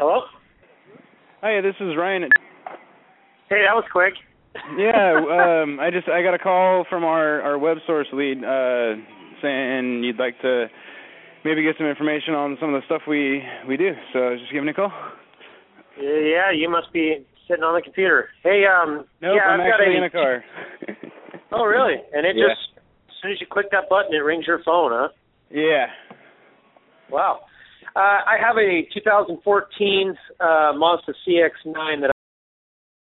Hello? Hi, this is Ryan. Hey, that was quick. Yeah, I got a call from our web source lead saying you'd like to maybe get some information on some of the stuff we do. So I was just giving a call. Yeah, you must be sitting on the computer. Hey, Nope, yeah, I'm actually in a car. Oh, really? And it Yeah. just, as soon as you click that button, it rings your phone, huh? Yeah. Wow. I have a 2014 Mazda CX-9 that